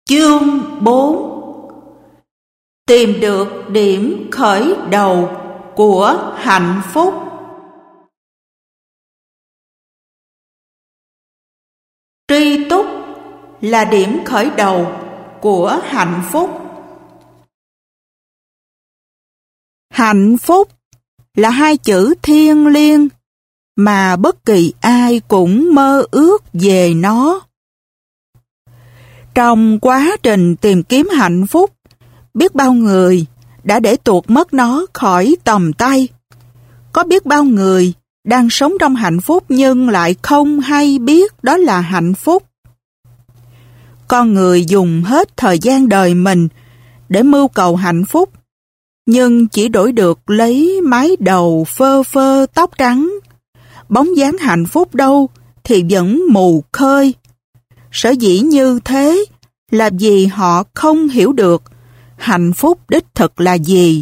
Chương 4. Tìm được điểm khởi đầu của hạnh phúc. Tri túc là điểm khởi đầu của hạnh phúc. Hạnh phúc là hai chữ thiêng liêng mà bất kỳ ai cũng mơ ước về nó. Trong quá trình tìm kiếm hạnh phúc, biết bao người đã để tuột mất nó khỏi tầm tay. Có biết bao người đang sống trong hạnh phúc nhưng lại không hay biết đó là hạnh phúc. Con người dùng hết thời gian đời mình để mưu cầu hạnh phúc, nhưng chỉ đổi được lấy mái đầu phơ phơ tóc trắng. Bóng dáng hạnh phúc đâu thì vẫn mù khơi. Sở dĩ như thế là vì họ không hiểu được hạnh phúc đích thực là gì.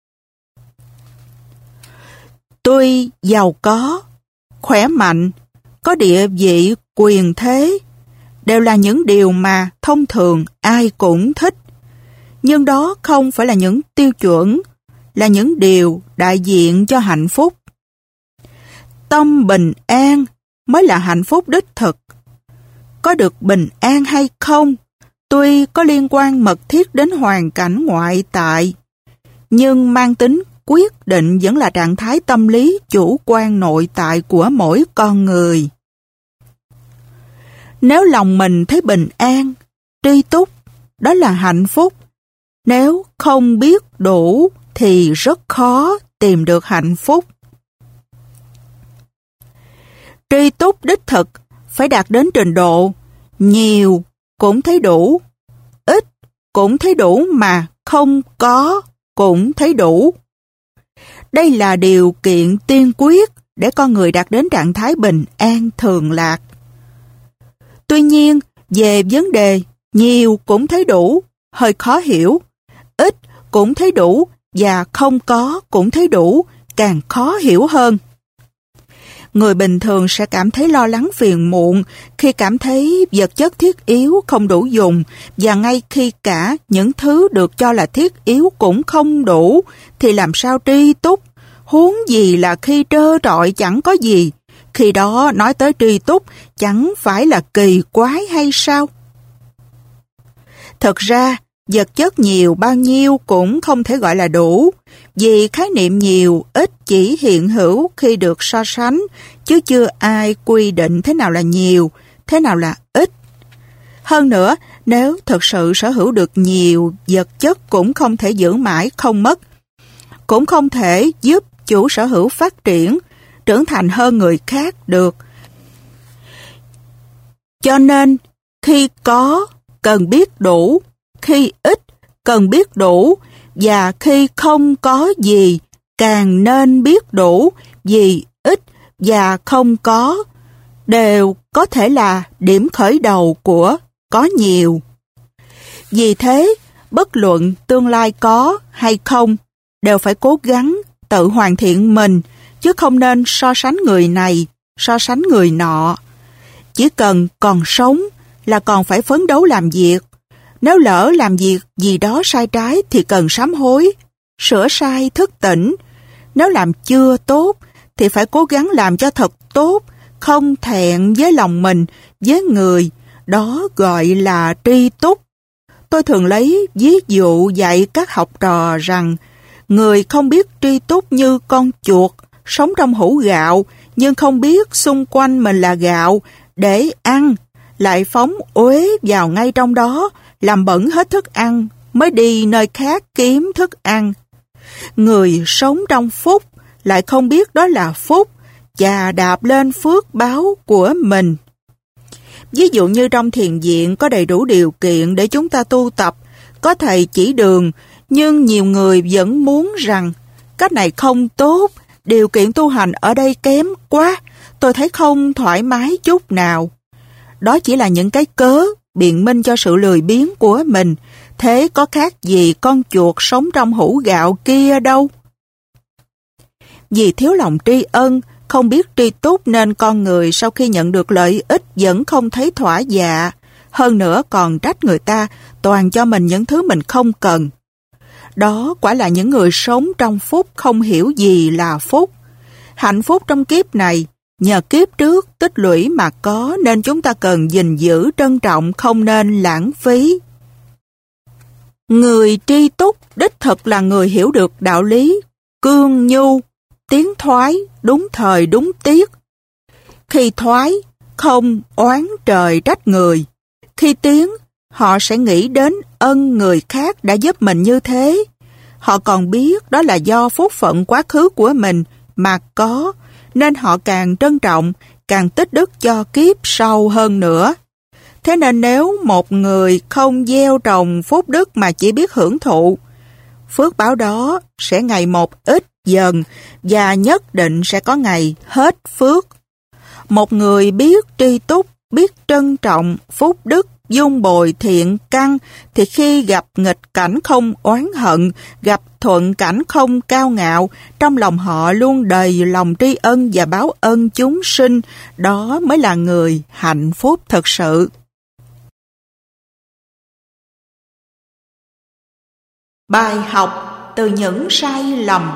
Tuy giàu có, khỏe mạnh, có địa vị, quyền thế, đều là những điều mà thông thường ai cũng thích. Nhưng đó không phải là những tiêu chuẩn, là những điều đại diện cho hạnh phúc. Tâm bình an mới là hạnh phúc đích thực. Có được bình an hay không, tuy có liên quan mật thiết đến hoàn cảnh ngoại tại, nhưng mang tính quyết định vẫn là trạng thái tâm lý chủ quan nội tại của mỗi con người. Nếu lòng mình thấy bình an, tri túc, đó là hạnh phúc. Nếu không biết đủ thì rất khó tìm được hạnh phúc. Tri túc đích thực phải đạt đến trình độ nhiều cũng thấy đủ, ít cũng thấy đủ mà không có cũng thấy đủ. Đây là điều kiện tiên quyết để con người đạt đến trạng thái bình an thường lạc. Tuy nhiên, về vấn đề nhiều cũng thấy đủ, hơi khó hiểu, ít cũng thấy đủ và không có cũng thấy đủ, càng khó hiểu hơn. Người bình thường sẽ cảm thấy lo lắng phiền muộn khi cảm thấy vật chất thiết yếu không đủ dùng, và ngay khi cả những thứ được cho là thiết yếu cũng không đủ thì làm sao tri túc, huống gì là khi trơ trọi chẳng có gì. Khi đó nói tới tri túc chẳng phải là kỳ quái hay sao? Thực ra, vật chất nhiều bao nhiêu cũng không thể gọi là đủ, vì khái niệm nhiều ít chỉ hiện hữu khi được so sánh, chứ chưa ai quy định thế nào là nhiều, thế nào là ít. Hơn nữa, nếu thực sự sở hữu được nhiều vật chất cũng không thể giữ mãi không mất, cũng không thể giúp chủ sở hữu phát triển, trưởng thành hơn người khác được. Cho nên, khi có, cần biết đủ, khi ít, cần biết đủ, và khi không có gì, càng nên biết đủ, vì ít và không có đều có thể là điểm khởi đầu của có nhiều. Vì thế, bất luận tương lai có hay không, đều phải cố gắng tự hoàn thiện mình, chứ không nên so sánh người này, so sánh người nọ. Chỉ cần còn sống là còn phải phấn đấu làm việc. Nếu lỡ làm việc gì đó sai trái thì cần sám hối, sửa sai thức tỉnh. Nếu làm chưa tốt thì phải cố gắng làm cho thật tốt, không thẹn với lòng mình, với người. Đó gọi là tri túc. Tôi thường lấy ví dụ dạy các học trò rằng người không biết tri túc như con chuột sống trong hũ gạo nhưng không biết xung quanh mình là gạo để ăn, lại phóng uế vào ngay trong đó, làm bẩn hết thức ăn, mới đi nơi khác kiếm thức ăn. Người sống trong phúc lại không biết đó là phúc, và đạp lên phước báo của mình. Ví dụ như trong thiền viện có đầy đủ điều kiện để chúng ta tu tập, có thầy chỉ đường, nhưng nhiều người vẫn muốn rằng cách này không tốt, điều kiện tu hành ở đây kém quá, tôi thấy không thoải mái chút nào. Đó chỉ là những cái cớ biện minh cho sự lười biếng của mình, thế có khác gì con chuột sống trong hũ gạo kia đâu. Vì thiếu lòng tri ân, không biết tri túc nên con người sau khi nhận được lợi ích vẫn không thấy thỏa dạ. hơn nữa còn trách người ta toàn cho mình những thứ mình không cần. Đó quả là những người sống trong phúc không hiểu gì là phúc. Hạnh phúc trong kiếp này nhờ kiếp trước tích lũy mà có, nên chúng ta cần gìn giữ, trân trọng, không nên lãng phí. Người tri túc đích thực là người hiểu được đạo lý, cương nhu, tiến thoái, đúng thời đúng tiết. Khi thoái, không oán trời trách người. Khi tiến, họ sẽ nghĩ đến ân người khác đã giúp mình như thế. Họ còn biết đó là do phúc phận quá khứ của mình mà có, nên họ càng trân trọng, càng tích đức cho kiếp sau hơn nữa. Thế nên nếu một người không gieo trồng phúc đức mà chỉ biết hưởng thụ, phước báo đó sẽ ngày một ít dần và nhất định sẽ có ngày hết phước. Một người biết tri túc, biết trân trọng phúc đức, dung bồi thiện căn, thì khi gặp nghịch cảnh không oán hận, gặp thuận cảnh không cao ngạo, trong lòng họ luôn đầy lòng tri ân và báo ân chúng sinh. Đó mới là người hạnh phúc thật sự. Bài học từ những sai lầm.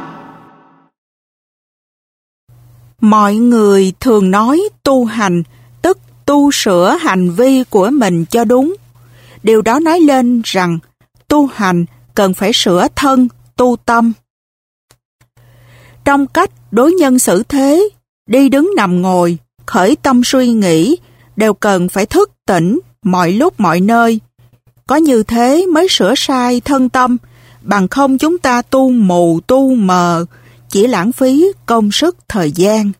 Mọi người thường nói tu hành, tức tu sửa hành vi của mình cho đúng. Điều đó nói lên rằng tu hành cần phải sửa thân, tu tâm. Trong cách đối nhân xử thế, đi đứng nằm ngồi, khởi tâm suy nghĩ, đều cần phải thức tỉnh mọi lúc mọi nơi. Có như thế mới sửa sai thân tâm, bằng không chúng ta tu mù tu mờ, chỉ lãng phí công sức thời gian.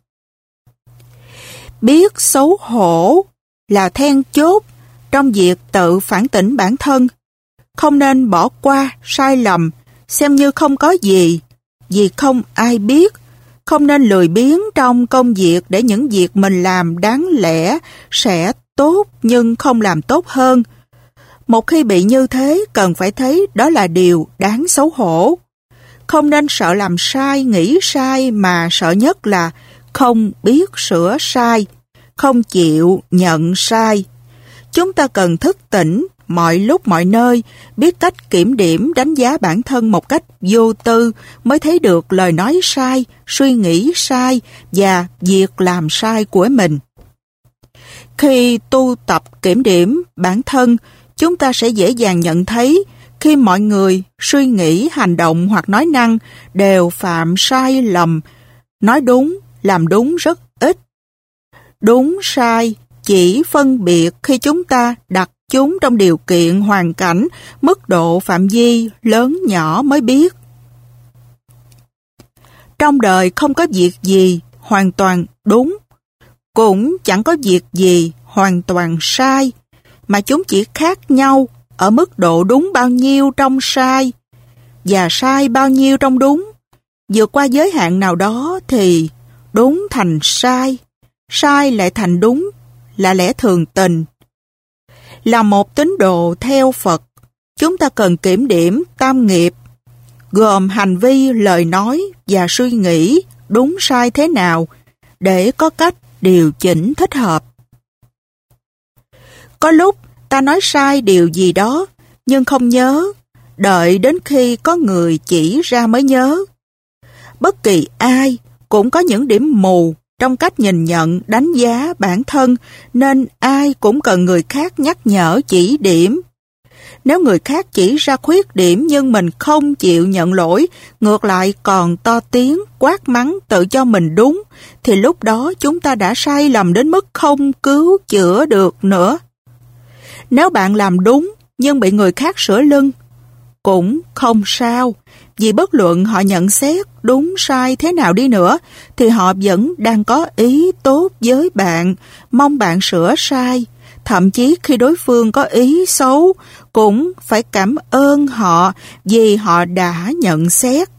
Biết xấu hổ là then chốt trong việc tự phản tỉnh bản thân. Không nên bỏ qua sai lầm, xem như không có gì, vì không ai biết. Không nên lười biếng trong công việc để những việc mình làm đáng lẽ sẽ tốt nhưng không làm tốt hơn. Một khi bị như thế, cần phải thấy đó là điều đáng xấu hổ. Không nên sợ làm sai, nghĩ sai, mà sợ nhất là không biết sửa sai, không chịu nhận sai. Chúng ta cần thức tỉnh mọi lúc mọi nơi, biết cách kiểm điểm, đánh giá bản thân một cách vô tư, mới thấy được lời nói sai, suy nghĩ sai và việc làm sai của mình. Khi tu tập kiểm điểm bản thân, chúng ta sẽ dễ dàng nhận thấy khi mọi người suy nghĩ, hành động hoặc nói năng đều phạm sai lầm, nói đúng, làm đúng rất ít. Đúng sai chỉ phân biệt khi chúng ta đặt chúng trong điều kiện, hoàn cảnh, mức độ phạm vi lớn nhỏ mới biết. Trong đời không có việc gì hoàn toàn đúng, cũng chẳng có việc gì hoàn toàn sai, mà chúng chỉ khác nhau ở mức độ đúng bao nhiêu trong sai và sai bao nhiêu trong đúng. Vượt qua giới hạn nào đó thì đúng thành sai, sai lại thành đúng, là lẽ thường tình. Là một tín đồ theo Phật, chúng ta cần kiểm điểm tam nghiệp, gồm hành vi, lời nói và suy nghĩ đúng sai thế nào để có cách điều chỉnh thích hợp. Có lúc ta nói sai điều gì đó nhưng không nhớ, đợi đến khi có người chỉ ra mới nhớ. Bất kỳ ai cũng có những điểm mù trong cách nhìn nhận, đánh giá bản thân, nên ai cũng cần người khác nhắc nhở, chỉ điểm. Nếu người khác chỉ ra khuyết điểm nhưng mình không chịu nhận lỗi, ngược lại còn to tiếng, quát mắng tự cho mình đúng, thì lúc đó chúng ta đã sai lầm đến mức không cứu chữa được nữa. Nếu bạn làm đúng nhưng bị người khác sửa lưng, cũng không sao, vì bất luận họ nhận xét đúng sai thế nào đi nữa, thì họ vẫn đang có ý tốt với bạn, mong bạn sửa sai. Thậm chí khi đối phương có ý xấu, cũng phải cảm ơn họ vì họ đã nhận xét.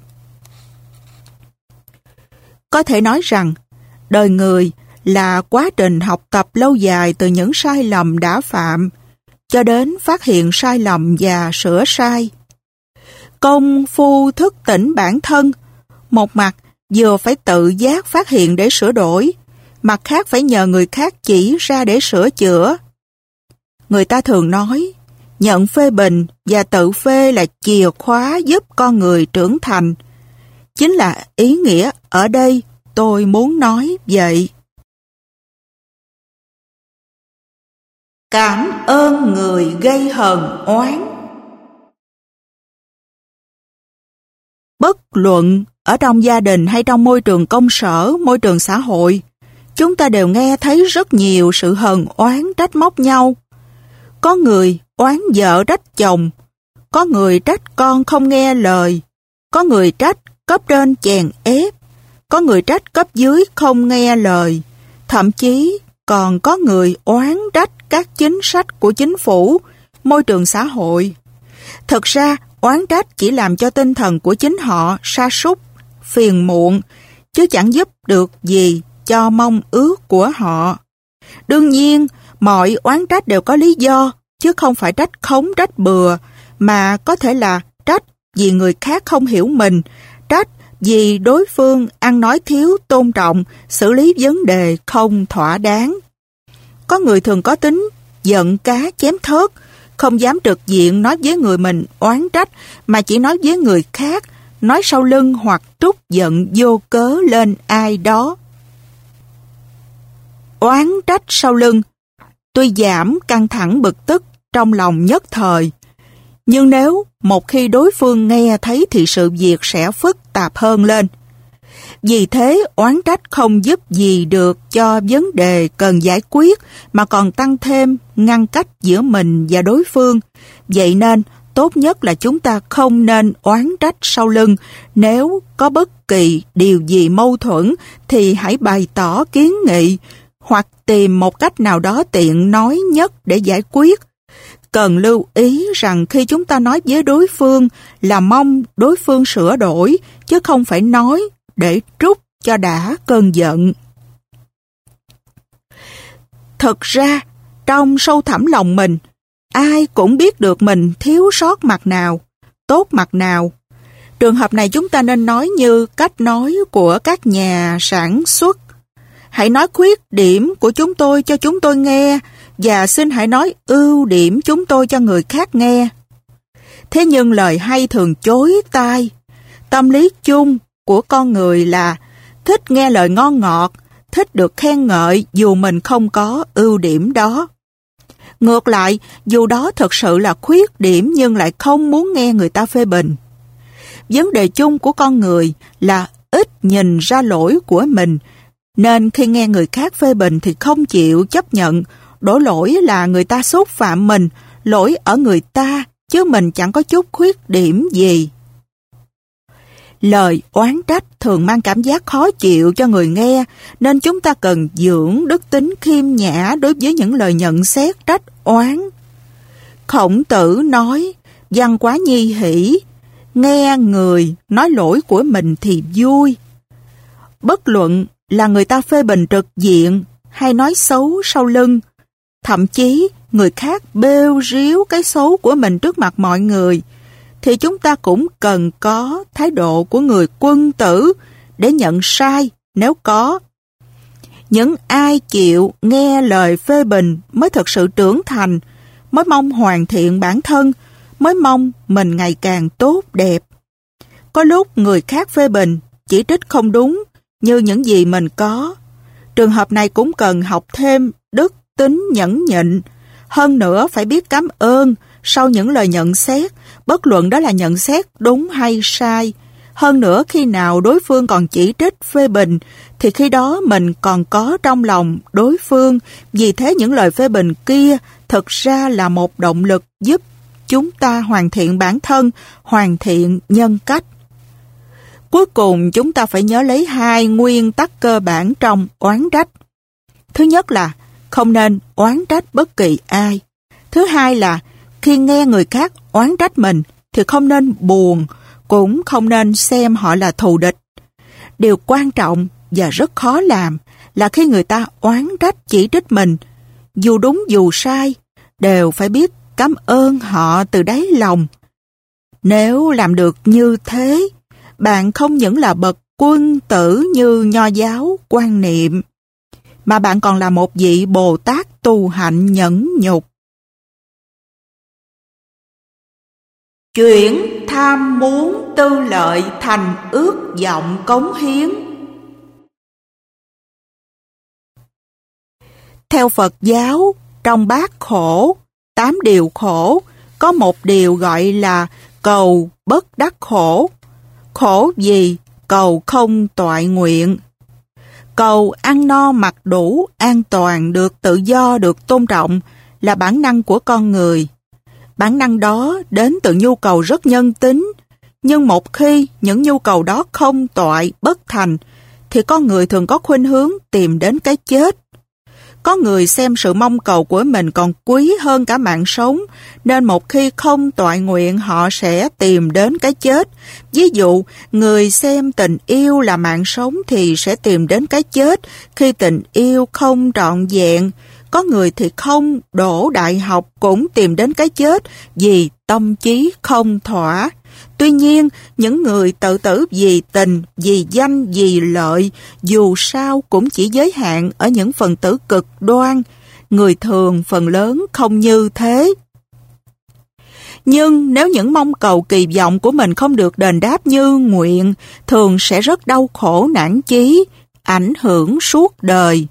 Có thể nói rằng, đời người là quá trình học tập lâu dài từ những sai lầm đã phạm, cho đến phát hiện sai lầm và sửa sai. Công phu thức tỉnh bản thân, một mặt vừa phải tự giác phát hiện để sửa đổi, mặt khác phải nhờ người khác chỉ ra để sửa chữa. Người ta thường nói, nhận phê bình và tự phê là chìa khóa giúp con người trưởng thành. Chính là ý nghĩa ở đây tôi muốn nói vậy. Cảm ơn người gây hờn oán. Bất luận ở trong gia đình hay trong môi trường công sở, môi trường xã hội, chúng ta đều nghe thấy rất nhiều sự hờn oán trách móc nhau. Có người oán vợ trách chồng, có người trách con không nghe lời, có người trách cấp trên chèn ép, có người trách cấp dưới không nghe lời, thậm chí còn có người oán trách các chính sách của chính phủ, môi trường xã hội. Thực ra, oán trách chỉ làm cho tinh thần của chính họ sa sút, phiền muộn, chứ chẳng giúp được gì cho mong ước của họ. Đương nhiên, mọi oán trách đều có lý do, chứ không phải trách khống trách bừa, mà có thể là trách vì người khác không hiểu mình, trách vì đối phương ăn nói thiếu tôn trọng, xử lý vấn đề không thỏa đáng. Có người thường có tính giận cá chém thớt, không dám trực diện nói với người mình oán trách, mà chỉ nói với người khác, nói sau lưng hoặc trút giận vô cớ lên ai đó. Oán trách sau lưng tuy giảm căng thẳng bực tức trong lòng nhất thời, nhưng nếu một khi đối phương nghe thấy thì sự việc sẽ phức tạp hơn lên. Vì thế, oán trách không giúp gì được cho vấn đề cần giải quyết, mà còn tăng thêm ngăn cách giữa mình và đối phương. Vậy nên, tốt nhất là chúng ta không nên oán trách sau lưng. Nếu có bất kỳ điều gì mâu thuẫn, thì hãy bày tỏ kiến nghị, hoặc tìm một cách nào đó tiện nói nhất để giải quyết. Cần lưu ý rằng khi chúng ta nói với đối phương là mong đối phương sửa đổi, chứ không phải nói để trút cho đã cơn giận. Thực ra, trong sâu thẳm lòng mình, ai cũng biết được mình thiếu sót mặt nào, tốt mặt nào. Trường hợp này chúng ta nên nói như cách nói của các nhà sản xuất. Hãy nói khuyết điểm của chúng tôi cho chúng tôi nghe, và xin hãy nói ưu điểm chúng tôi cho người khác nghe. Thế nhưng lời hay thường chối tai. Tâm lý chung của con người là thích nghe lời ngon ngọt, thích được khen ngợi dù mình không có ưu điểm đó. Ngược lại, dù đó thực sự là khuyết điểm nhưng lại không muốn nghe người ta phê bình. Vấn đề chung của con người là ít nhìn ra lỗi của mình, nên khi nghe người khác phê bình thì không chịu chấp nhận, đổ lỗi là người ta xúc phạm mình, lỗi ở người ta, chứ mình chẳng có chút khuyết điểm gì. Lời oán trách thường mang cảm giác khó chịu cho người nghe, nên chúng ta cần dưỡng đức tính khiêm nhã đối với những lời nhận xét trách oán. Khổng Tử nói, văn quá nhi hỷ, nghe người nói lỗi của mình thì vui. Bất luận là người ta phê bình trực diện hay nói xấu sau lưng, thậm chí người khác bêu ríu cái xấu của mình trước mặt mọi người, thì chúng ta cũng cần có thái độ của người quân tử để nhận sai nếu có. Những ai chịu nghe lời phê bình mới thực sự trưởng thành, mới mong hoàn thiện bản thân, mới mong mình ngày càng tốt đẹp. Có lúc người khác phê bình, chỉ trích không đúng như những gì mình có. Trường hợp này cũng cần học thêm đức tính nhẫn nhịn. Hơn nữa phải biết cảm ơn sau những lời nhận xét, bất luận đó là nhận xét đúng hay sai. Hơn nữa khi nào đối phương còn chỉ trích phê bình, thì khi đó mình còn có trong lòng đối phương. Vì thế những lời phê bình kia thực ra là một động lực giúp chúng ta hoàn thiện bản thân, hoàn thiện nhân cách. Cuối cùng chúng ta phải nhớ lấy hai nguyên tắc cơ bản trong oán trách. Thứ nhất là không nên oán trách bất kỳ ai. Thứ hai là khi nghe người khác oán trách mình thì không nên buồn, cũng không nên xem họ là thù địch. Điều quan trọng và rất khó làm là khi người ta oán trách chỉ trích mình, dù đúng dù sai, đều phải biết cảm ơn họ từ đáy lòng. Nếu làm được như thế, bạn không những là bậc quân tử như nho giáo quan niệm, mà bạn còn là một vị Bồ Tát tu hạnh nhẫn nhục. Chuyển tham muốn tư lợi thành ước vọng cống hiến. Theo Phật giáo, trong bát khổ, 8 điều khổ, có một điều gọi là cầu bất đắc khổ. Khổ gì? Cầu không toại nguyện. Cầu ăn no mặc đủ, an toàn, được tự do, được tôn trọng là bản năng của con người. Bản năng đó đến từ nhu cầu rất nhân tính, nhưng một khi những nhu cầu đó không toại, bất thành, thì con người thường có khuynh hướng tìm đến cái chết. Có người xem sự mong cầu của mình còn quý hơn cả mạng sống, nên một khi không toại nguyện họ sẽ tìm đến cái chết. Ví dụ, người xem tình yêu là mạng sống thì sẽ tìm đến cái chết khi tình yêu không trọn vẹn. Có người thì không đỗ đại học cũng tìm đến cái chết vì tâm trí không thỏa. Tuy nhiên, những người tự tử vì tình, vì danh, vì lợi, dù sao cũng chỉ giới hạn ở những phần tử cực đoan. Người thường phần lớn không như thế. Nhưng nếu những mong cầu kỳ vọng của mình không được đền đáp như nguyện, thường sẽ rất đau khổ nản chí, ảnh hưởng suốt đời.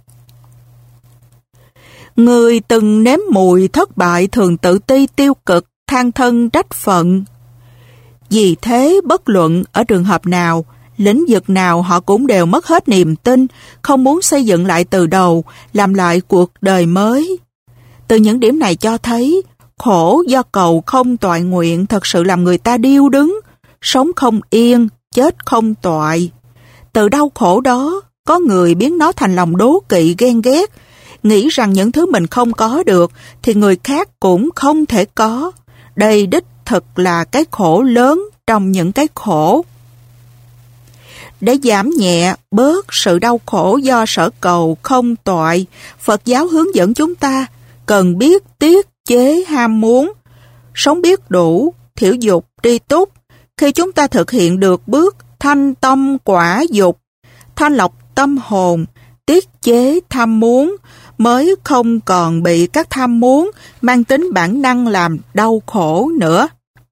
Người từng nếm mùi thất bại thường tự ti tiêu cực, than thân trách phận. Vì thế, bất luận ở trường hợp nào, lĩnh vực nào họ cũng đều mất hết niềm tin, không muốn xây dựng lại từ đầu, làm lại cuộc đời mới. Từ những điểm này cho thấy, khổ do cầu không toại nguyện thật sự làm người ta điêu đứng, sống không yên, chết không toại. Từ đau khổ đó, có người biến nó thành lòng đố kỵ ghen ghét, nghĩ rằng những thứ mình không có được thì người khác cũng không thể có. Đây đích thực là cái khổ lớn trong những cái khổ. Để giảm nhẹ bớt sự đau khổ do sở cầu không toại, Phật giáo hướng dẫn chúng ta cần biết tiết chế ham muốn, sống biết đủ, thiểu dục, tri túc. Khi chúng ta thực hiện được bước thanh tâm quả dục, thanh lọc tâm hồn, tiết chế tham muốn, mới không còn bị các tham muốn mang tính bản năng làm đau khổ nữa.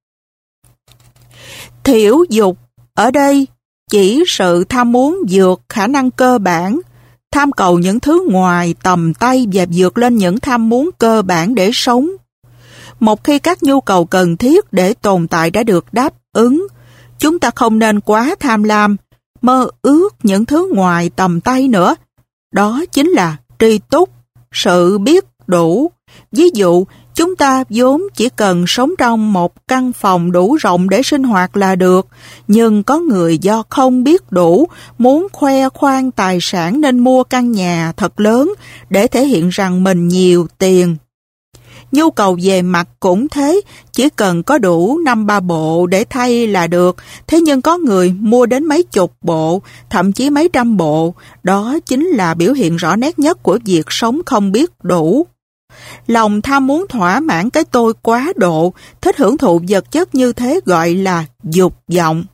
Thiểu dục ở đây chỉ sự tham muốn vượt khả năng cơ bản, tham cầu những thứ ngoài tầm tay và vượt lên những tham muốn cơ bản để sống. Một khi các nhu cầu cần thiết để tồn tại đã được đáp ứng, chúng ta không nên quá tham lam, mơ ước những thứ ngoài tầm tay nữa. Đó chính là tri túc, sự biết đủ. Ví dụ, chúng ta vốn chỉ cần sống trong một căn phòng đủ rộng để sinh hoạt là được, nhưng có người do không biết đủ, muốn khoe khoang tài sản nên mua căn nhà thật lớn để thể hiện rằng mình nhiều tiền. Nhu cầu về mặt cũng thế, chỉ cần có đủ 5-3 bộ để thay là được, thế nhưng có người mua đến mấy chục bộ, thậm chí mấy trăm bộ, đó chính là biểu hiện rõ nét nhất của việc sống không biết đủ. Lòng tham muốn thỏa mãn cái tôi quá độ, thích hưởng thụ vật chất như thế gọi là dục vọng.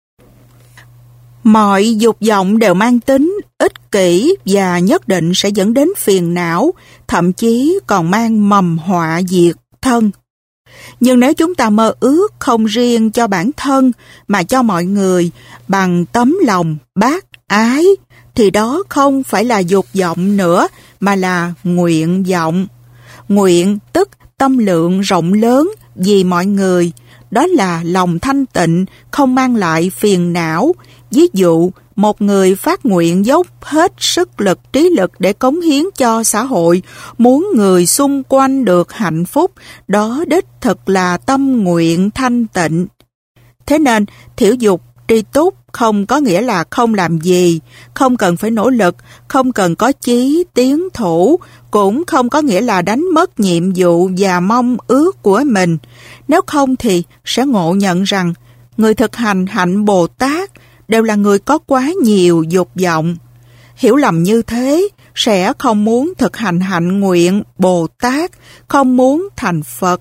Mọi dục vọng đều mang tính ích kỷ và nhất định sẽ dẫn đến phiền não, thậm chí còn mang mầm họa diệt thân. Nhưng nếu chúng ta mơ ước không riêng cho bản thân mà cho mọi người bằng tấm lòng bác ái, thì đó không phải là dục vọng nữa mà là nguyện vọng. Nguyện tức tâm lượng rộng lớn vì mọi người, đó là lòng thanh tịnh, không mang lại phiền não. Ví dụ, một người phát nguyện dốc hết sức lực trí lực để cống hiến cho xã hội, muốn người xung quanh được hạnh phúc, đó đích thực là tâm nguyện thanh tịnh. Thế nên, thiểu dục, tri túc không có nghĩa là không làm gì, không cần phải nỗ lực, không cần có chí, tiến thủ, cũng không có nghĩa là đánh mất nhiệm vụ và mong ước của mình. Nếu không thì sẽ ngộ nhận rằng người thực hành hạnh Bồ Tát đều là người có quá nhiều dục vọng. Hiểu lầm như thế sẽ không muốn thực hành hạnh nguyện Bồ Tát, không muốn thành Phật.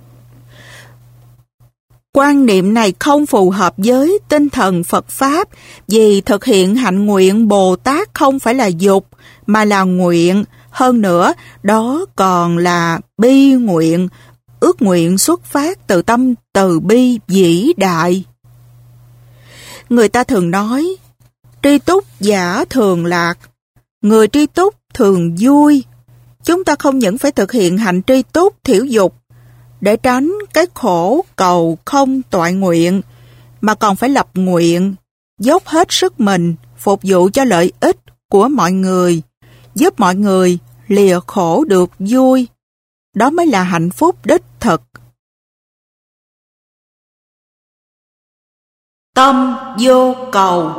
Quan niệm này không phù hợp với tinh thần Phật Pháp, vì thực hiện hạnh nguyện Bồ Tát không phải là dục, mà là nguyện. Hơn nữa, đó còn là bi nguyện, ước nguyện xuất phát từ tâm từ bi vĩ đại. Người ta thường nói, tri túc giả thường lạc, người tri túc thường vui. Chúng ta không những phải thực hiện hạnh tri túc thiểu dục để tránh cái khổ cầu không toại nguyện, mà còn phải lập nguyện, dốc hết sức mình phục vụ cho lợi ích của mọi người, giúp mọi người lìa khổ được vui. Đó mới là hạnh phúc đích thực. Tâm vô cầu.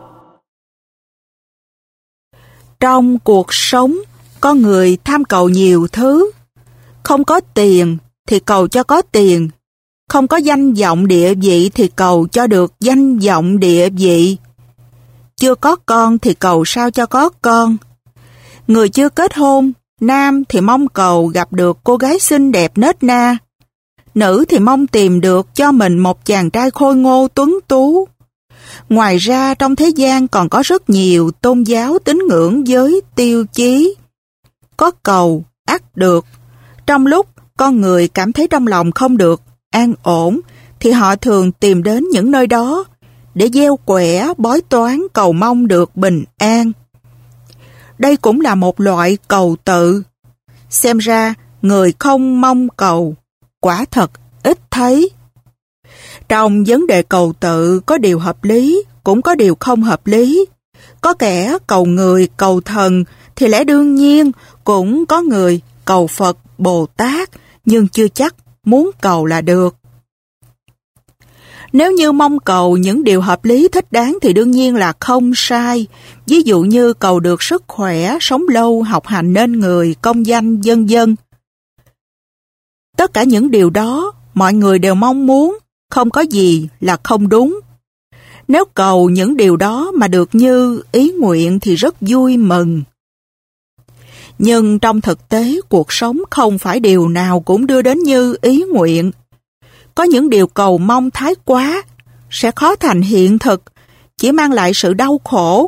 Trong cuộc sống, con người tham cầu nhiều thứ. Không có tiền thì cầu cho có tiền. Không có danh vọng địa vị thì cầu cho được danh vọng địa vị. Chưa có con thì cầu sao cho có con. Người chưa kết hôn, nam thì mong cầu gặp được cô gái xinh đẹp nết na. Nữ thì mong tìm được cho mình một chàng trai khôi ngô tuấn tú. Ngoài ra trong thế gian còn có rất nhiều tôn giáo tín ngưỡng với tiêu chí. Có cầu, ắt được. Trong lúc con người cảm thấy trong lòng không được an ổn, thì họ thường tìm đến những nơi đó để gieo quẻ bói toán cầu mong được bình an. Đây cũng là một loại cầu tự. Xem ra, người không mong cầu, quả thật ít thấy. Trong vấn đề cầu tự có điều hợp lý, cũng có điều không hợp lý. Có kẻ cầu người, cầu thần thì lẽ đương nhiên, cũng có người cầu Phật, Bồ Tát, nhưng chưa chắc muốn cầu là được. Nếu như mong cầu những điều hợp lý thích đáng thì đương nhiên là không sai. Ví dụ như cầu được sức khỏe, sống lâu, học hành nên người, công danh, vân vân. Tất cả những điều đó mọi người đều mong muốn, không có gì là không đúng. Nếu cầu những điều đó mà được như ý nguyện thì rất vui mừng. Nhưng trong thực tế, cuộc sống không phải điều nào cũng đưa đến như ý nguyện. Có những điều cầu mong thái quá, sẽ khó thành hiện thực, chỉ mang lại sự đau khổ.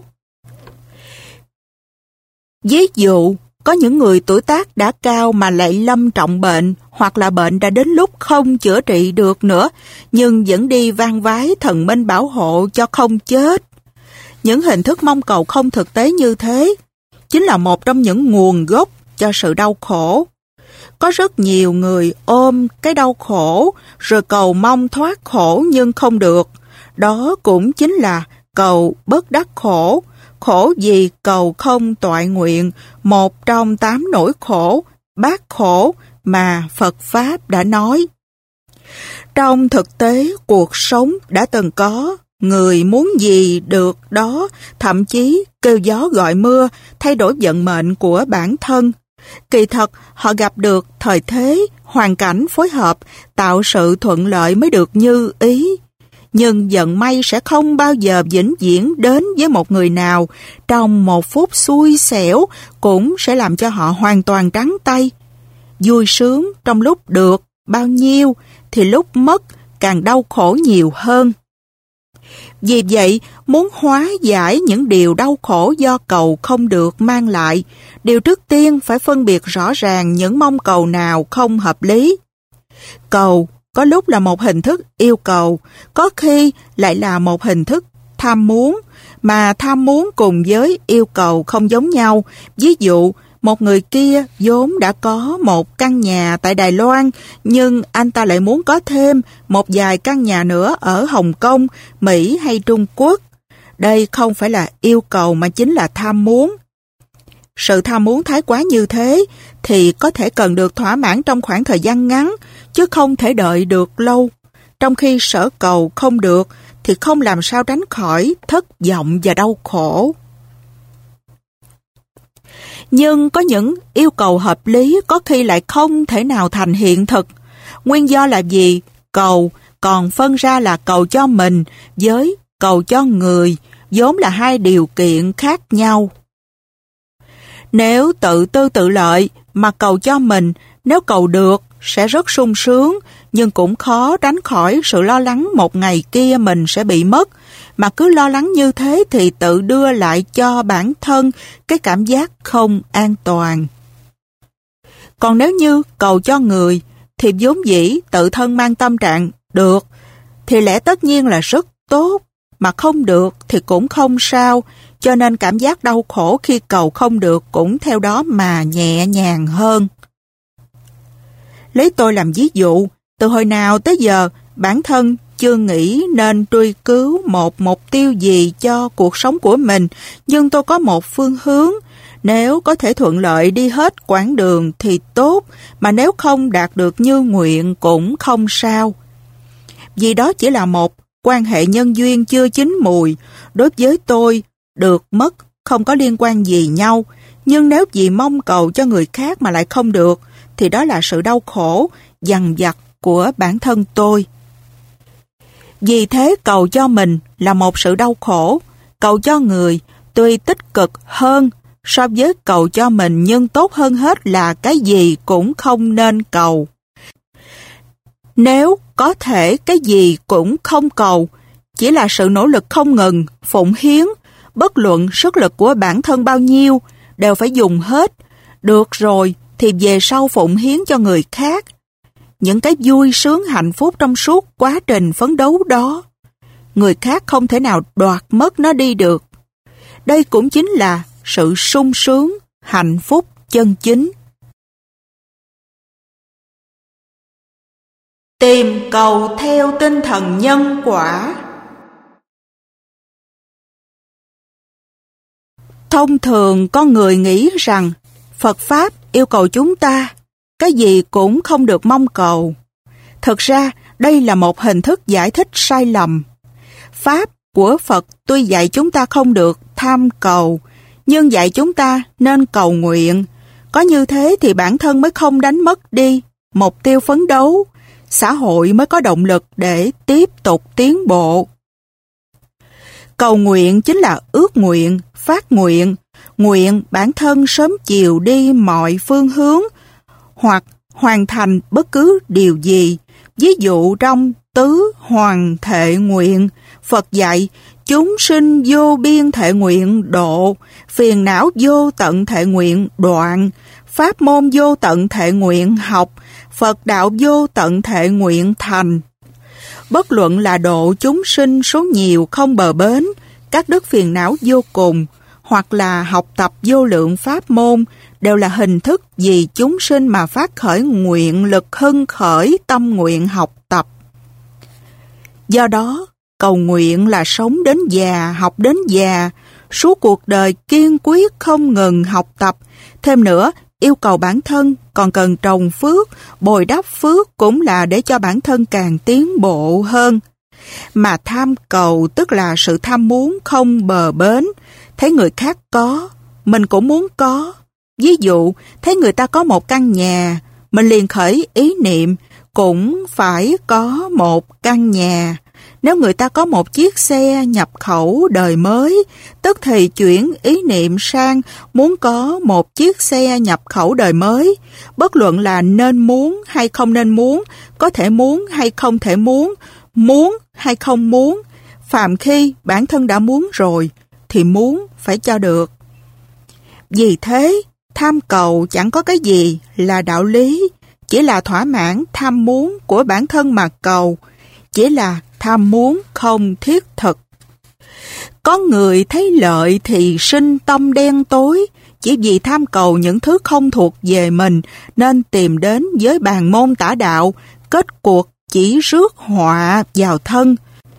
Ví dụ, có những người tuổi tác đã cao mà lại lâm trọng bệnh, hoặc là bệnh đã đến lúc không chữa trị được nữa, nhưng vẫn đi van vái thần minh bảo hộ cho không chết. Những hình thức mong cầu không thực tế như thế, chính là một trong những nguồn gốc cho sự đau khổ. Có rất nhiều người ôm cái đau khổ rồi cầu mong thoát khổ nhưng không được. Đó cũng chính là cầu bất đắc khổ. Khổ vì cầu không toại nguyện, một trong 8 nỗi khổ, bát khổ mà Phật Pháp đã nói. Trong thực tế, cuộc sống đã từng có, người muốn gì được đó, thậm chí kêu gió gọi mưa, thay đổi vận mệnh của bản thân. Kỳ thật, họ gặp được thời thế, hoàn cảnh phối hợp, tạo sự thuận lợi mới được như ý. Nhưng vận may sẽ không bao giờ vĩnh viễn đến với một người nào, trong một phút xui xẻo cũng sẽ làm cho họ hoàn toàn trắng tay. Vui sướng trong lúc được bao nhiêu thì lúc mất càng đau khổ nhiều hơn. Vì vậy, muốn hóa giải những điều đau khổ do cầu không được mang lại, điều trước tiên phải phân biệt rõ ràng những mong cầu nào không hợp lý. Cầu có lúc là một hình thức yêu cầu, có khi lại là một hình thức tham muốn, mà tham muốn cùng với yêu cầu không giống nhau. Ví dụ, một người kia vốn đã có một căn nhà tại Đài Loan, nhưng anh ta lại muốn có thêm một vài căn nhà nữa ở Hồng Kông, Mỹ hay Trung Quốc. Đây không phải là yêu cầu mà chính là tham muốn. Sự tham muốn thái quá như thế thì có thể cần được thỏa mãn trong khoảng thời gian ngắn, chứ không thể đợi được lâu. Trong khi sở cầu không được thì không làm sao tránh khỏi thất vọng và đau khổ. Nhưng có những yêu cầu hợp lý có khi lại không thể nào thành hiện thực. Nguyên do là gì? Cầu còn phân ra là cầu cho mình với cầu cho người, vốn là hai điều kiện khác nhau. Nếu tự tư tự lợi mà cầu cho mình, nếu cầu được sẽ rất sung sướng, nhưng cũng khó tránh khỏi sự lo lắng một ngày kia mình sẽ bị mất. Mà cứ lo lắng như thế thì tự đưa lại cho bản thân cái cảm giác không an toàn. Còn nếu như cầu cho người, thì vốn dĩ tự thân mang tâm trạng được thì lẽ tất nhiên là rất tốt, mà không được thì cũng không sao, cho nên cảm giác đau khổ khi cầu không được cũng theo đó mà nhẹ nhàng hơn. Lấy tôi làm ví dụ, từ hồi nào tới giờ bản thân chưa nghĩ nên truy cứu một mục tiêu gì cho cuộc sống của mình, nhưng tôi có một phương hướng. Nếu có thể thuận lợi đi hết quãng đường thì tốt, mà nếu không đạt được như nguyện cũng không sao. Vì đó chỉ là một quan hệ nhân duyên chưa chín mùi, đối với tôi, được mất không có liên quan gì nhau, nhưng nếu vì mong cầu cho người khác mà lại không được, thì đó là sự đau khổ, dằn vặt của bản thân tôi. Vì thế cầu cho mình là một sự đau khổ, cầu cho người tuy tích cực hơn so với cầu cho mình, nhưng tốt hơn hết là cái gì cũng không nên cầu. Nếu có thể cái gì cũng không cầu, chỉ là sự nỗ lực không ngừng, phụng hiến, bất luận sức lực của bản thân bao nhiêu, đều phải dùng hết. Được rồi thì về sau phụng hiến cho người khác. Những cái vui sướng hạnh phúc trong suốt quá trình phấn đấu đó, người khác không thể nào đoạt mất nó đi được. Đây cũng chính là sự sung sướng, hạnh phúc chân chính. Tìm cầu theo tinh thần nhân quả. Thông thường con người nghĩ rằng Phật Pháp yêu cầu chúng ta cái gì cũng không được mong cầu. Thực ra đây là một hình thức giải thích sai lầm. Pháp của Phật tuy dạy chúng ta không được tham cầu, nhưng dạy chúng ta nên cầu nguyện. Có như thế thì bản thân mới không đánh mất đi mục tiêu phấn đấu, xã hội mới có động lực để tiếp tục tiến bộ. Cầu nguyện chính là ước nguyện, phát nguyện, nguyện bản thân sớm chiều đi mọi phương hướng, hoặc hoàn thành bất cứ điều gì. Ví dụ trong tứ hoàn thệ nguyện, Phật dạy chúng sinh vô biên thệ nguyện độ, phiền não vô tận thệ nguyện đoạn, pháp môn vô tận thệ nguyện học, Phật đạo vô tận thệ nguyện thành. Bất luận là độ chúng sinh số nhiều không bờ bến, các đức phiền não vô cùng, hoặc là học tập vô lượng pháp môn, đều là hình thức vì chúng sinh mà phát khởi nguyện lực hưng khởi tâm nguyện học tập. Do đó, cầu nguyện là sống đến già, học đến già, suốt cuộc đời kiên quyết không ngừng học tập. Thêm nữa, yêu cầu bản thân còn cần trồng phước, bồi đắp phước cũng là để cho bản thân càng tiến bộ hơn. Mà tham cầu tức là sự tham muốn không bờ bến, thấy người khác có, mình cũng muốn có. Ví dụ, thấy người ta có một căn nhà, mình liền khởi ý niệm cũng phải có một căn nhà. Nếu người ta có một chiếc xe nhập khẩu đời mới, tức thì chuyển ý niệm sang muốn có một chiếc xe nhập khẩu đời mới. Bất luận là nên muốn hay không nên muốn, có thể muốn hay không thể muốn hay không muốn, phàm khi bản thân đã muốn rồi, thì muốn phải cho được. Vì thế, tham cầu chẳng có cái gì là đạo lý, chỉ là thỏa mãn tham muốn của bản thân mà cầu, chỉ là tham muốn không thiết thực. Có người thấy lợi thì sinh tâm đen tối, chỉ vì tham cầu những thứ không thuộc về mình nên tìm đến với bàn môn tả đạo, kết cuộc chỉ rước họa vào thân.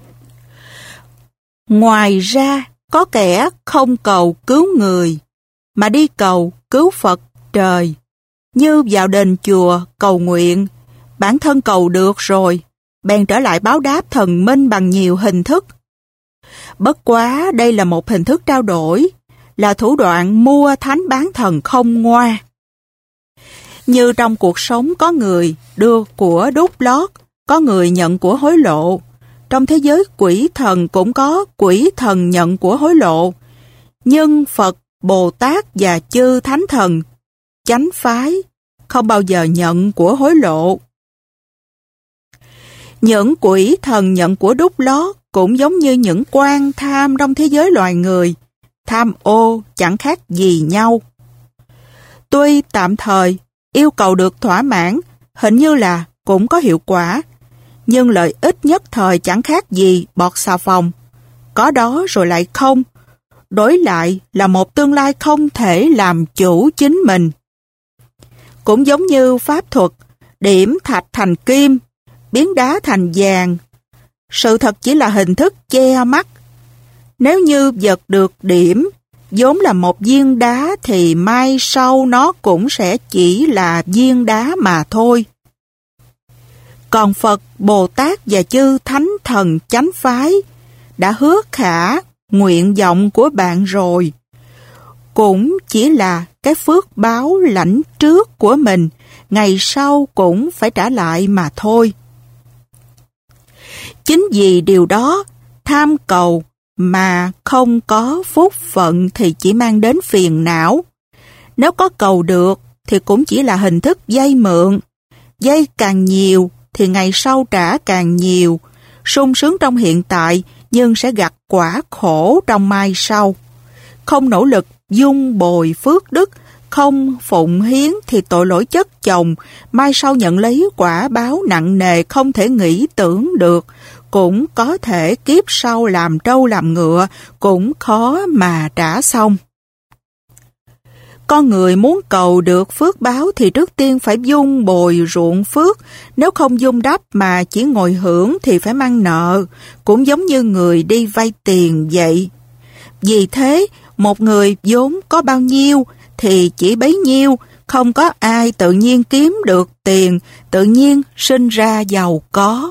Ngoài ra, có kẻ không cầu cứu người, mà đi cầu cứu Phật trời. Như vào đền chùa cầu nguyện, bản thân cầu được rồi, bèn trở lại báo đáp thần minh bằng nhiều hình thức. Bất quá đây là một hình thức trao đổi, là thủ đoạn mua thánh bán thần không ngoa. Như trong cuộc sống có người đưa của đút lót, có người nhận của hối lộ. Trong thế giới quỷ thần cũng có quỷ thần nhận của hối lộ. Nhưng Phật, Bồ Tát và chư thánh thần, chánh phái, không bao giờ nhận của hối lộ. Những quỷ thần nhận của đút lót cũng giống như những quan tham trong thế giới loài người. Tham ô chẳng khác gì nhau. Tuy tạm thời yêu cầu được thỏa mãn, hình như là cũng có hiệu quả, nhưng lợi ích nhất thời chẳng khác gì bọt xà phòng. Có đó rồi lại không. Đổi lại là một tương lai không thể làm chủ chính mình. Cũng giống như pháp thuật, điểm thạch thành kim, biến đá thành vàng. Sự thật chỉ là hình thức che mắt. Nếu như vật được điểm, vốn là một viên đá thì mai sau nó cũng sẽ chỉ là viên đá mà thôi. Còn Phật, Bồ Tát và chư Thánh Thần chánh phái đã hứa khả nguyện vọng của bạn rồi. Cũng chỉ là cái phước báo lãnh trước của mình, ngày sau cũng phải trả lại mà thôi. Chính vì điều đó, tham cầu mà không có phúc phận thì chỉ mang đến phiền não. Nếu có cầu được thì cũng chỉ là hình thức vay mượn. Vay càng nhiều thì ngày sau trả càng nhiều, sung sướng trong hiện tại nhưng sẽ gặt quả khổ trong mai sau. Không nỗ lực dung bồi phước đức, không phụng hiến thì tội lỗi chất chồng, mai sau nhận lấy quả báo nặng nề không thể nghĩ tưởng được, cũng có thể kiếp sau làm trâu làm ngựa, cũng khó mà trả xong. Con người muốn cầu được phước báo thì trước tiên phải dung bồi ruộng phước, nếu không dung đắp mà chỉ ngồi hưởng thì phải mang nợ, cũng giống như người đi vay tiền vậy. Vì thế, một người vốn có bao nhiêu thì chỉ bấy nhiêu, không có ai tự nhiên kiếm được tiền, tự nhiên sinh ra giàu có.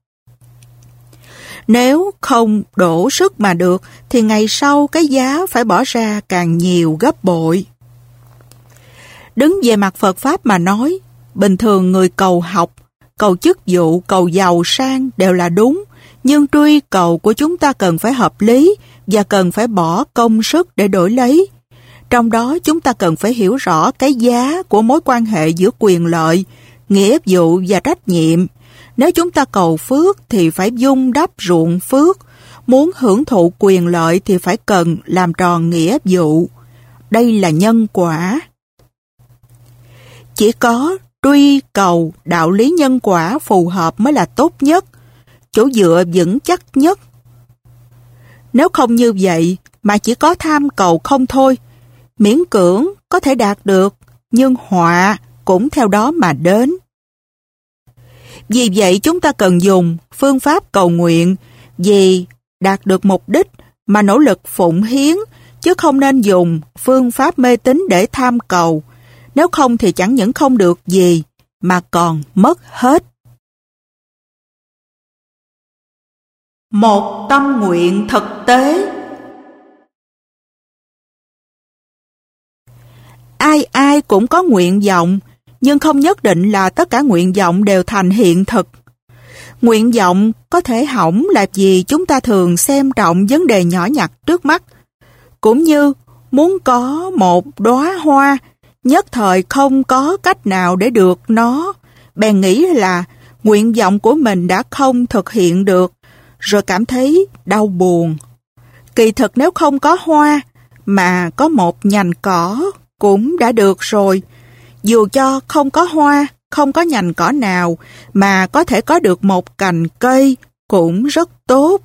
Nếu không đổ sức mà được thì ngày sau cái giá phải bỏ ra càng nhiều gấp bội. Đứng về mặt Phật Pháp mà nói, bình thường người cầu học, cầu chức vụ, cầu giàu sang đều là đúng, nhưng truy cầu của chúng ta cần phải hợp lý và cần phải bỏ công sức để đổi lấy. Trong đó chúng ta cần phải hiểu rõ cái giá của mối quan hệ giữa quyền lợi, nghĩa vụ và trách nhiệm. Nếu chúng ta cầu phước thì phải dung đắp ruộng phước, muốn hưởng thụ quyền lợi thì phải cần làm tròn nghĩa vụ. Đây là nhân quả. Chỉ có truy cầu đạo lý nhân quả phù hợp mới là tốt nhất, chỗ dựa vững chắc nhất. Nếu không như vậy mà chỉ có tham cầu không thôi, miễn cưỡng có thể đạt được, nhưng họa cũng theo đó mà đến. Vì vậy chúng ta cần dùng phương pháp cầu nguyện vì đạt được mục đích mà nỗ lực phụng hiến, chứ không nên dùng phương pháp mê tín để tham cầu. Nếu không thì chẳng những không được gì mà còn mất hết. Một tâm nguyện thực tế. Ai ai cũng có nguyện vọng, nhưng không nhất định là tất cả nguyện vọng đều thành hiện thực. Nguyện vọng có thể hỏng là vì chúng ta thường xem trọng vấn đề nhỏ nhặt trước mắt. Cũng như muốn có một đóa hoa, nhất thời không có cách nào để được nó, bèn nghĩ là nguyện vọng của mình đã không thực hiện được, rồi cảm thấy đau buồn. Kỳ thực nếu không có hoa, mà có một nhành cỏ cũng đã được rồi. Dù cho không có hoa, không có nhành cỏ nào, mà có thể có được một cành cây cũng rất tốt.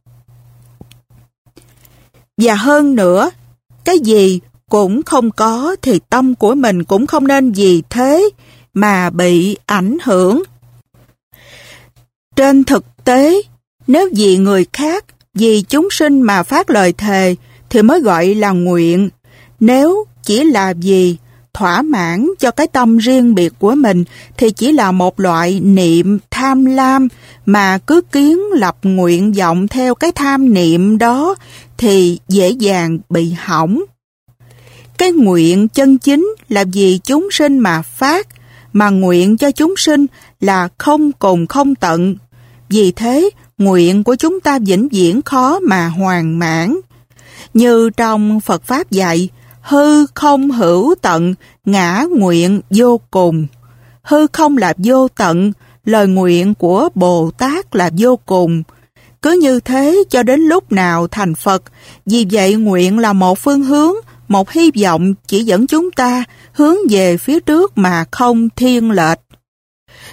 Và hơn nữa, cái gì cũng không có thì tâm của mình cũng không nên vì thế mà bị ảnh hưởng. Trên thực tế, nếu vì người khác, vì chúng sinh mà phát lời thề thì mới gọi là nguyện. Nếu chỉ là vì thỏa mãn cho cái tâm riêng biệt của mình thì chỉ là một loại niệm tham lam, mà cứ kiến lập nguyện vọng theo cái tham niệm đó thì dễ dàng bị hỏng. Cái nguyện chân chính là vì chúng sinh mà phát, mà nguyện cho chúng sinh là không cùng không tận. Vì thế, nguyện của chúng ta vĩnh viễn khó mà hoàn mãn. Như trong Phật Pháp dạy, hư không hữu tận, ngã nguyện vô cùng. Hư không là vô tận, lời nguyện của Bồ Tát là vô cùng. Cứ như thế cho đến lúc nào thành Phật. Vì vậy nguyện là một phương hướng, một hy vọng chỉ dẫn chúng ta hướng về phía trước mà không thiên lệch.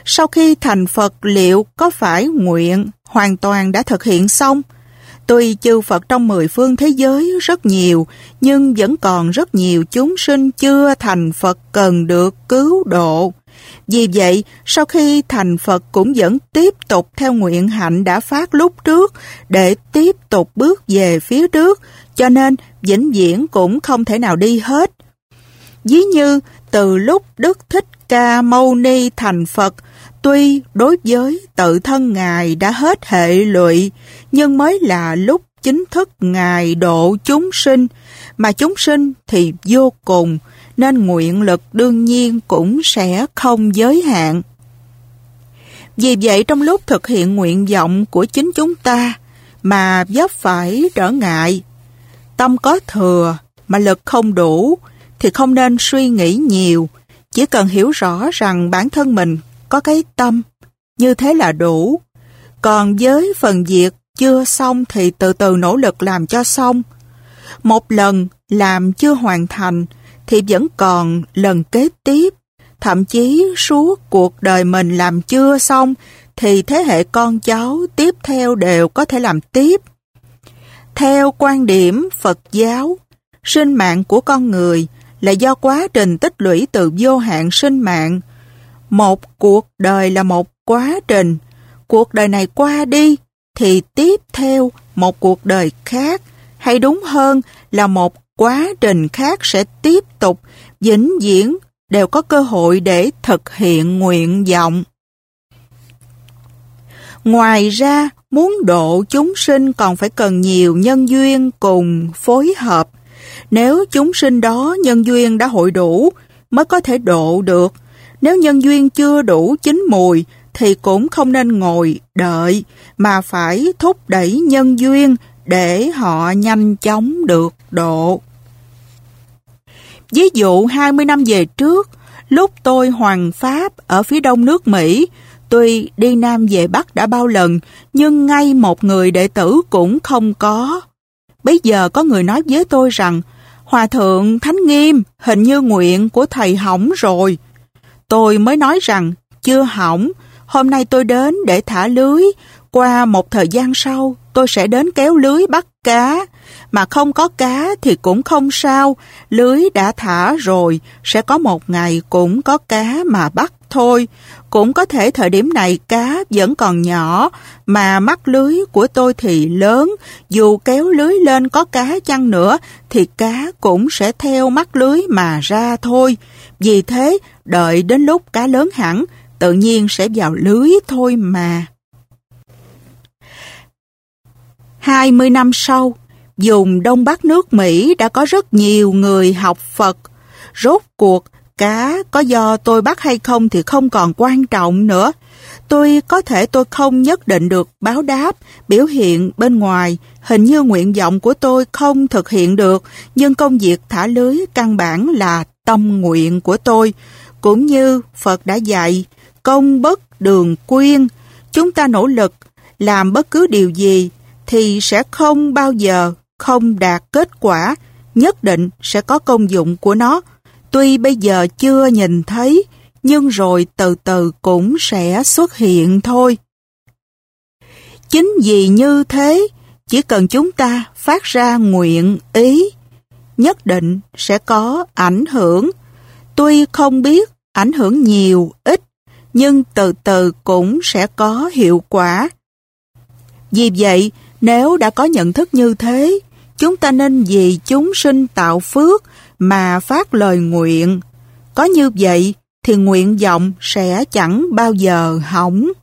Sau khi thành Phật liệu có phải nguyện hoàn toàn đã thực hiện xong? Tuy chư Phật trong 10 phương thế giới rất nhiều, nhưng vẫn còn rất nhiều chúng sinh chưa thành Phật cần được cứu độ. Vì vậy, sau khi thành Phật cũng vẫn tiếp tục theo nguyện hạnh đã phát lúc trước để tiếp tục bước về phía trước, cho nên vĩnh viễn cũng không thể nào đi hết. Ví như từ lúc Đức Thích Ca Mâu Ni thành Phật, tuy đối với tự thân Ngài đã hết hệ lụy, nhưng mới là lúc chính thức Ngài độ chúng sinh, mà chúng sinh thì vô cùng, nên nguyện lực đương nhiên cũng sẽ không giới hạn. Vì vậy trong lúc thực hiện nguyện vọng của chính chúng ta mà vấp phải trở ngại, tâm có thừa mà lực không đủ, thì không nên suy nghĩ nhiều, chỉ cần hiểu rõ rằng bản thân mình có cái tâm, như thế là đủ. Còn với phần việc chưa xong thì từ từ nỗ lực làm cho xong. Một lần làm chưa hoàn thành thì vẫn còn lần kế tiếp. Thậm chí suốt cuộc đời mình làm chưa xong thì thế hệ con cháu tiếp theo đều có thể làm tiếp. Theo quan điểm Phật giáo, sinh mạng của con người là do quá trình tích lũy từ vô hạn sinh mạng. Một cuộc đời là một quá trình. Cuộc đời này qua đi thì tiếp theo một cuộc đời khác, hay đúng hơn là một quá trình khác sẽ tiếp tục, vĩnh viễn đều có cơ hội để thực hiện nguyện vọng. Ngoài ra, muốn độ chúng sinh còn phải cần nhiều nhân duyên cùng phối hợp. Nếu chúng sinh đó nhân duyên đã hội đủ mới có thể độ được. Nếu nhân duyên chưa đủ chín mùi thì cũng không nên ngồi đợi, mà phải thúc đẩy nhân duyên để họ nhanh chóng được độ. Ví dụ 20 năm về trước, lúc tôi hoằng pháp ở phía đông nước Mỹ, tuy đi Nam về Bắc đã bao lần, nhưng ngay một người đệ tử cũng không có. Bây giờ có người nói với tôi rằng, Hòa thượng Thánh Nghiêm, hình như nguyện của thầy hỏng rồi. Tôi mới nói rằng, chưa hỏng, hôm nay tôi đến để thả lưới, qua một thời gian sau tôi sẽ đến kéo lưới bắt cá, mà không có cá thì cũng không sao, lưới đã thả rồi, sẽ có một ngày cũng có cá mà bắt thôi. Cũng có thể thời điểm này cá vẫn còn nhỏ, mà mắt lưới của tôi thì lớn, dù kéo lưới lên có cá chăng nữa thì cá cũng sẽ theo mắt lưới mà ra thôi. Vì thế, đợi đến lúc cá lớn hẳn, tự nhiên sẽ vào lưới thôi mà. 20 năm sau, vùng Đông Bắc nước Mỹ đã có rất nhiều người học Phật. Rốt cuộc, cá có do tôi bắt hay không thì không còn quan trọng nữa. Tôi có thể tôi không nhất định được báo đáp, biểu hiện bên ngoài, hình như nguyện vọng của tôi không thực hiện được, nhưng công việc thả lưới căn bản là tâm nguyện của tôi. Cũng như Phật đã dạy, công bất đường quyên, chúng ta nỗ lực làm bất cứ điều gì thì sẽ không bao giờ không đạt kết quả, nhất định sẽ có công dụng của nó. Tuy bây giờ chưa nhìn thấy, nhưng rồi từ từ cũng sẽ xuất hiện thôi. Chính vì như thế, chỉ cần chúng ta phát ra nguyện ý, nhất định sẽ có ảnh hưởng. Tuy không biết ảnh hưởng nhiều, ít, nhưng từ từ cũng sẽ có hiệu quả. Vì vậy, nếu đã có nhận thức như thế, chúng ta nên vì chúng sinh tạo phước mà phát lời nguyện. Có như vậy thì nguyện vọng sẽ chẳng bao giờ hỏng.